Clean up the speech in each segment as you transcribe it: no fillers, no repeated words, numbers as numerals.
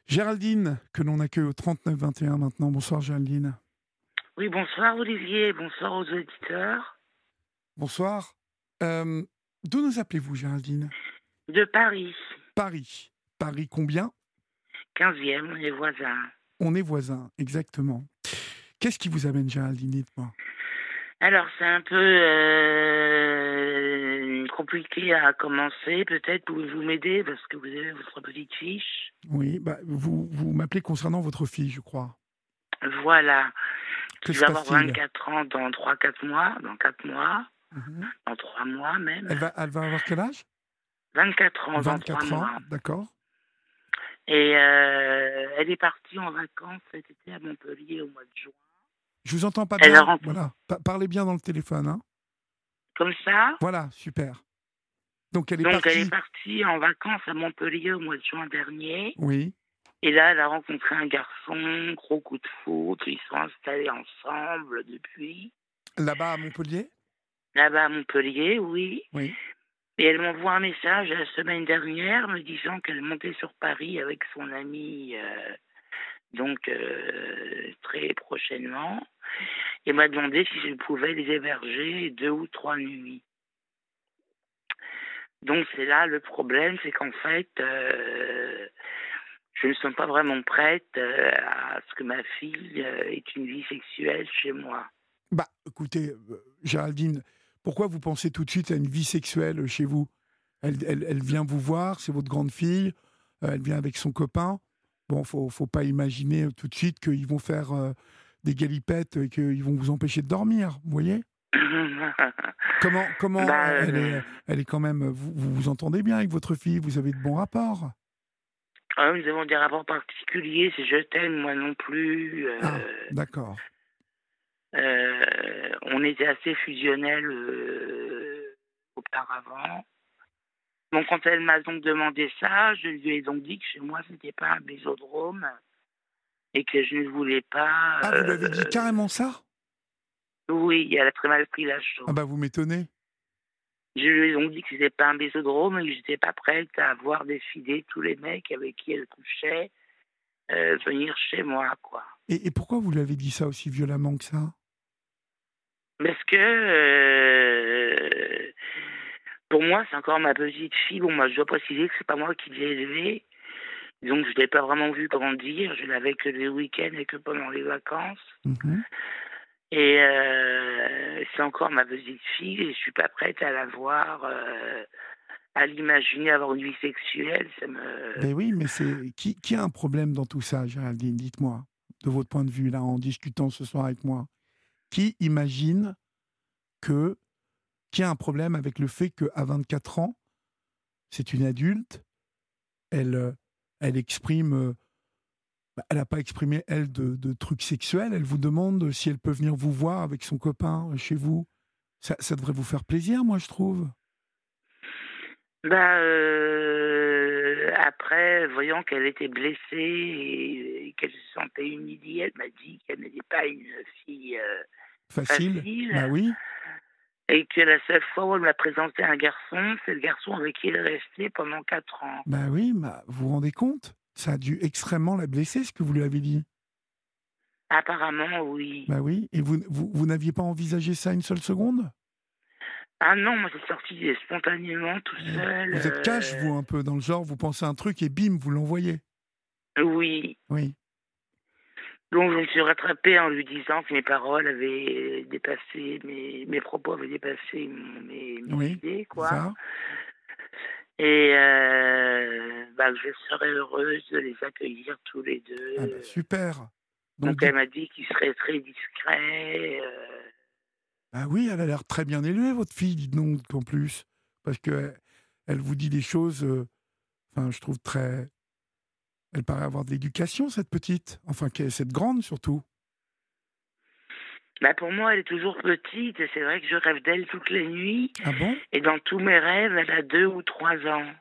Géraldine, que l'on accueille au 39 21 maintenant. Bonsoir Géraldine. Oui, bonsoir Olivier, bonsoir aux auditeurs Bonsoir. Euh, D'où nous appelez-vous Géraldine? de Paris, Paris. Paris combien? 15e, les voisins. On est voisins, exactement. Qu'est-ce qui vous amène Géraldine? Dites-moi. Alors, c'est un peu compliqué à commencer. Peut-être pouvez-vous m'aider parce que vous avez votre petite fiche. Oui, vous m'appelez concernant votre fille, je crois. Voilà, Que qui se va avoir passe-t-il? 24 ans dans 3 4 mois, dans 4 mois, Mhm. dans 3 mois même. Elle va avoir quel âge? 24 ans dans 3 4 ans, mois. d'accord. Et elle est partie en vacances cet été à Montpellier au mois de juin. Je vous entends pas Elle a bien. rencontré Voilà. Parlez bien dans le téléphone, hein. comme ça. Voilà, super. Donc elle est Donc, elle est partie. partie en vacances à Montpellier au mois de juin dernier. Oui. Et là, elle a rencontré un garçon, gros coup de foudre. Ils sont installés ensemble depuis. Là-bas à Montpellier. Là-bas à Montpellier, oui. Oui. Et elle m'envoie un message la semaine dernière me disant qu'elle montait sur Paris avec son ami, très prochainement. Et m'a demandé si je pouvais les héberger 2 ou 3 nuits. Donc, c'est là le problème, c'est qu'en fait, je ne sens pas vraiment prête à ce que ma fille ait une vie sexuelle chez moi. Bah, écoutez, Géraldine, pourquoi vous pensez tout de suite à une vie sexuelle chez vous? Elle vient vous voir, c'est votre grande fille, elle vient avec son copain. Bon, faut pas imaginer tout de suite qu'ils vont faire des galipettes et qu'ils vont vous empêcher de dormir, vous voyez? Comment bah, elle est quand même. Vous vous entendez bien avec votre fille, vous avez de bons rapports. nous avons des rapports particuliers, c'est je t'aime, moi non plus. Ah, d'accord. On était assez fusionnels auparavant. Donc, quand elle m'a donc demandé ça, je lui ai donc dit que chez moi, c'était pas un bésodrome et que je ne voulais pas. Ah, vous lui avez dit carrément ça? Oui, elle a très mal pris la Ah chose. bah vous m'étonnez. Je lui ai donc dit que c'était pas un bésodrome et que j'étais pas prête à voir défiler tous les mecs avec qui elle couchait venir chez moi, quoi. Et pourquoi vous lui avez dit ça aussi violemment que ça? Parce que pour moi, c'est encore ma petite fille. Bon, moi, je dois préciser que c'est pas moi qui l'ai élevée. Donc, je l'ai pas vraiment vue grandir. Je l'avais que les week-ends et que pendant les vacances. Mhm. Et c'est encore ma petite fille et je suis pas prête à la voir, à l'imaginer avoir une vie sexuelle. Ça me... Ben oui, mais c'est qui a un problème dans tout ça, Géraldine? Dites-moi, de votre point de vue, là, en discutant ce soir avec moi. Qui imagine que... Qui a un problème avec le fait qu'à 24 ans, c'est une adulte, elle, elle exprime... elle n'a pas exprimé, elle, de trucs sexuels. Elle vous demande si elle peut venir vous voir avec son copain chez vous. Ça devrait vous faire plaisir, moi, je trouve. Après, voyant qu'elle était blessée et qu'elle se sentait humiliée, elle m'a dit qu'elle n'était pas une fille Facile? facile Bah oui. et que la seule fois où elle m'a présenté un garçon, c'est le garçon avec qui elle est restée pendant 4 ans. Bah oui, bah, vous vous rendez compte? Ça a dû extrêmement la blesser, ce que vous lui avez dit. Apparemment, oui. Bah oui, et vous n'aviez pas envisagé ça une seule seconde? Ah non, moi c'est sorti spontanément tout seul. Vous êtes cash, vous, un peu, dans le genre, vous pensez un truc et bim, vous l'envoyez. Oui. Oui, Donc je me suis rattrapée en lui disant que mes paroles avaient dépassé, mes propos avaient dépassé mes oui, idées, c'est quoi. ça. Et je serais heureuse de les accueillir tous les Ah bah deux. super. Donc Donc elle dites, m'a dit qu'il serait très discret. ah oui, elle a l'air très bien élevée, votre fille, dites donc, en plus. Parce que elle vous dit des choses, enfin, je trouve très... Elle paraît avoir de l'éducation, cette petite. Enfin, cette grande, surtout. Pour moi, elle est toujours petite et c'est vrai que je rêve d'elle toutes les nuits. Ah bon? Et dans tous mes rêves, elle a 2 ou 3 ans.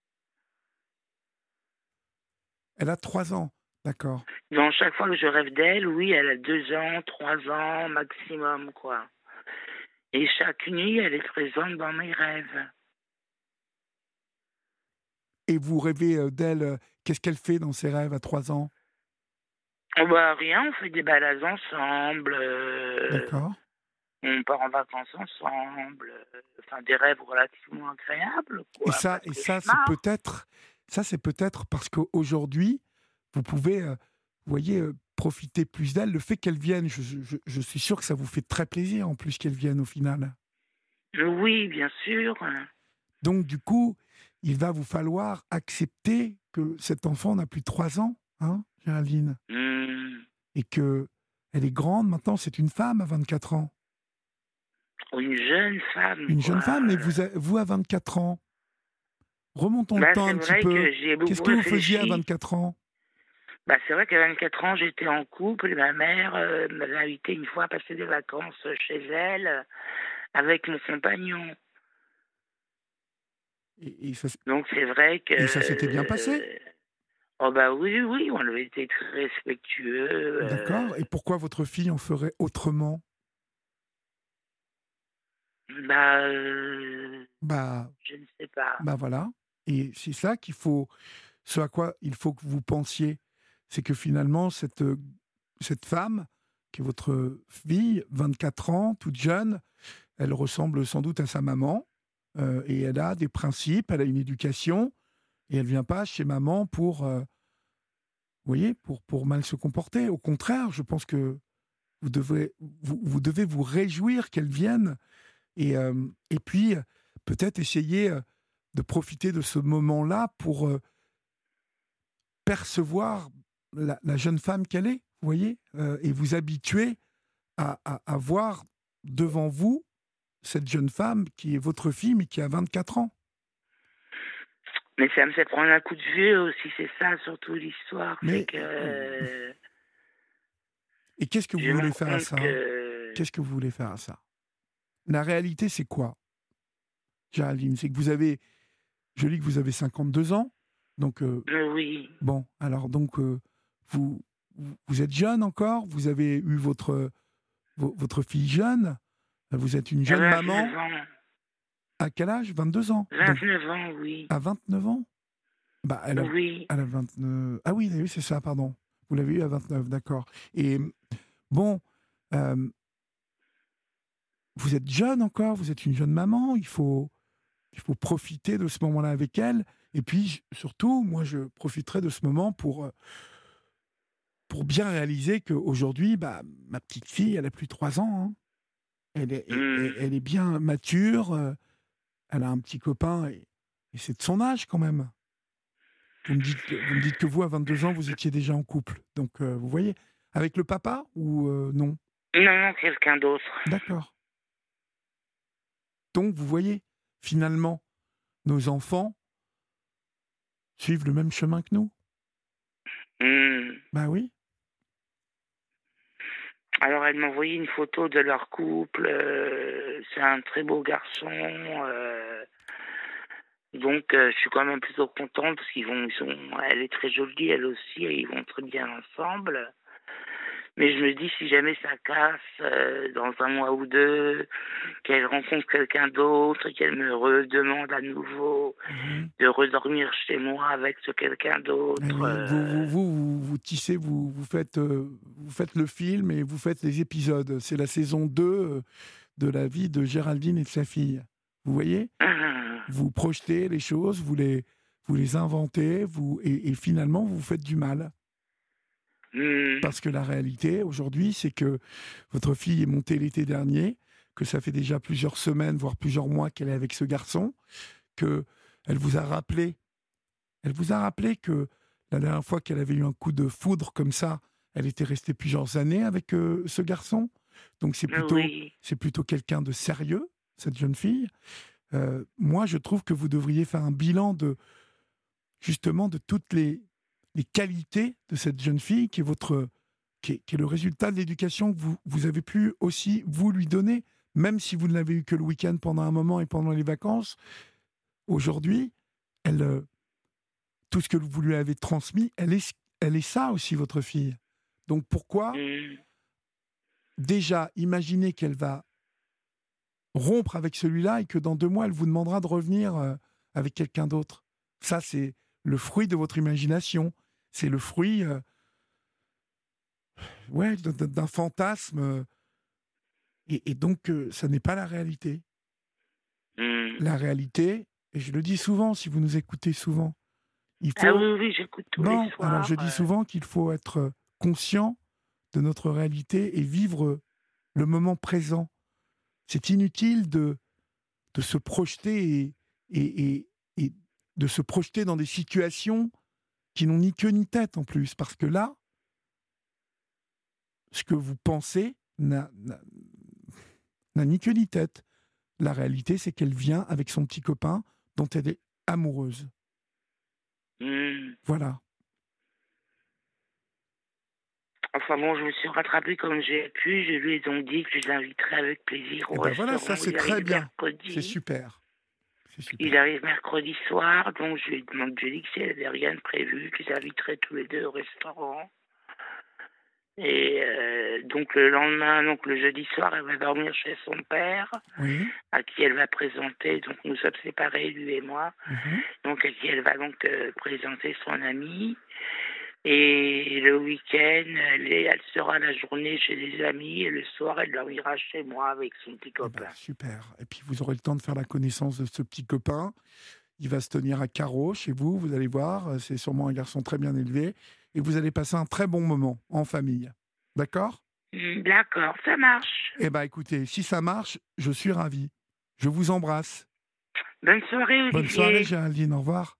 Elle a 3 ans, d'accord. Donc chaque fois que je rêve d'elle, oui, elle a 2 ans, 3 ans maximum, quoi. Et chaque nuit, elle est présente dans mes rêves. et vous rêvez d'elle. Qu'est-ce qu'elle fait dans ses rêves à 3 ans? Oh bah, rien, on fait des balades ensemble, D'accord. on part en vacances ensemble, enfin des rêves relativement agréables, Et quoi, pas ça, de et ça, c'est cauchemars. peut-être, parce qu'aujourd'hui, vous pouvez, vous voyez, profiter plus d'elle. Le fait qu'elle vienne, je suis sûr que ça vous fait très plaisir en plus qu'elle vienne au final. Oui, bien sûr. Donc du coup, il va vous falloir accepter que cet enfant n'a plus 3 ans, hein, Géraldine, Mmh. et que elle est grande maintenant. C'est une femme à 24 ans, Une jeune femme, une jeune quoi. femme. Mais vous à 24 ans, remontons le Bah, temps c'est un petit vrai peu. que j'y ai Qu'est-ce beaucoup que vous faisiez à réfléchi. 24 ans? Bah, c'est vrai qu'à 24 ans, j'étais en couple et ma mère, m'avait invité une fois à passer des vacances chez elle, avec mon compagnon. Et ça, Donc c'est vrai que, et ça s'était bien passé? oh bah, oui, oui, on avait été très respectueux, D'accord. Et pourquoi votre fille en ferait autrement? bah, Bah, je ne sais pas. bah voilà. Et c'est ça qu'il faut, ce à quoi il faut que vous pensiez, c'est que finalement cette femme, qui est votre fille, 24 ans, toute jeune, elle ressemble sans doute à sa maman, et elle a des principes, elle a une éducation, et elle vient pas chez maman pour, vous voyez, pour mal se comporter. Au contraire, je pense que vous devez vous réjouir qu'elle vienne. Et puis, peut-être essayer de profiter de ce moment-là pour percevoir la jeune femme qu'elle est, vous voyez, et vous habituer à voir devant vous cette jeune femme qui est votre fille, mais qui a 24 ans. Mais ça me fait prendre un coup de vieux aussi, c'est ça surtout l'histoire, c'est Mais, que et qu'est-ce que je vous me voulez rends faire à compte ça? que Qu'est-ce que vous voulez faire à ça? La réalité, c'est quoi, Géraldine? C'est que vous avez, je lis que vous avez 52 ans, donc oui. bon, alors donc vous, vous êtes jeune encore, vous avez eu votre fille jeune, vous êtes une À jeune 29 maman. ans. À quel âge? 22 ans. Donc 29 ans, oui. à 29 ans? Bah, Oui. elle a 29. Ah oui, oui, c'est ça, pardon. Vous l'avez eu à 29, d'accord. Et bon, euh, vous êtes jeune encore, vous êtes une jeune maman, il faut profiter de ce moment-là avec elle. Et puis, surtout, moi, je profiterai de ce moment pour bien réaliser qu'aujourd'hui, bah, ma petite fille, elle a plus 3 ans, hein. Mmh. Elle est bien mature, elle a un petit copain, et c'est de son âge quand même. Vous me dites que vous, à 22 ans, vous étiez déjà en couple. Donc, vous voyez, avec le papa ou non? Non, non, quelqu'un d'autre. D'accord. Donc, vous voyez, finalement, nos enfants suivent le même chemin que nous. Mmh. Bah oui. Alors elle m'a envoyé une photo de leur couple, c'est un très beau garçon, donc je suis quand même plutôt contente parce ils sont elle est très jolie elle aussi et ils vont très bien ensemble. Mais je me dis si jamais ça casse, dans un mois ou 2, qu'elle rencontre quelqu'un d'autre et qu'elle me redemande à nouveau Mhm. de redormir chez moi avec ce quelqu'un Eh d'autre, oui, vous tissez, vous faites le film et vous faites les épisodes. C'est la saison 2 de la vie de Géraldine et de sa fille. Vous voyez? Vous projetez les choses, vous les inventez, et finalement, vous vous faites du mal. mmh, Parce que la réalité, aujourd'hui, c'est que votre fille est montée l'été dernier, que ça fait déjà plusieurs semaines, voire plusieurs mois qu'elle est avec ce garçon, que elle vous a rappelé, elle vous a rappelé que la dernière fois qu'elle avait eu un coup de foudre comme ça, elle était restée plusieurs années avec ce garçon. Donc oui. c'est plutôt quelqu'un de sérieux, cette jeune fille. Moi, je trouve que vous devriez faire un bilan de justement de toutes les qualités de cette jeune fille qui est le résultat de l'éducation que vous avez pu aussi vous lui donner, même si vous ne l'avez eu que le week-end pendant un moment et pendant les vacances. Aujourd'hui, elle, tout ce que vous lui avez transmis, elle est ça aussi, votre fille. Donc pourquoi Mmh. déjà imaginer qu'elle va rompre avec celui-là et que dans 2 mois, elle vous demandera de revenir avec quelqu'un d'autre? Ça, c'est le fruit de votre imagination. C'est le fruit d'un fantasme. Et donc, ça n'est pas la réalité. Hmm. La réalité, et je le dis souvent, si vous nous écoutez souvent, il Ah faut... oui, oui, j'écoute tous les Non, alors soirs. je dis souvent qu'il faut être conscient de notre réalité et vivre le moment présent. C'est inutile de se projeter et de se projeter dans des situations qui n'ont ni queue ni tête en plus, parce que là, ce que vous pensez n'a ni queue ni tête. La réalité, c'est qu'elle vient avec son petit copain dont elle est amoureuse. Hmm. Voilà. Enfin bon, je me suis rattrapée comme j'ai pu. Je lui ai donc dit que je l'inviterais avec plaisir Et au ben voilà, ça restaurant. c'est Il très arrive bien. C'est mercredi. super. C'est Il super. arrive mercredi soir, donc je lui demande, je lui ai dit que s'il n'y avait rien de prévu, qu'ils inviteraient tous les deux au restaurant. Et donc le lendemain, donc le jeudi soir, elle va dormir chez son père, Oui. à qui elle va présenter. Donc nous sommes séparés, lui et moi. Mhm. Donc à qui elle va donc présenter son ami. Et le week-end, elle sera la journée chez des amis et le soir, elle dormira chez moi avec son petit Eh ben, copain. super. Et puis vous aurez le temps de faire la connaissance de ce petit copain. Il va se tenir à carreau chez vous, vous allez voir. C'est sûrement un garçon très bien élevé. Et vous allez passer un très bon moment en famille. D'accord? D'accord, ça marche. Eh bien, écoutez, si ça marche, je suis ravi. Je vous embrasse. Bonne soirée, Bonne soirée, Olivier. Géraldine. Au revoir.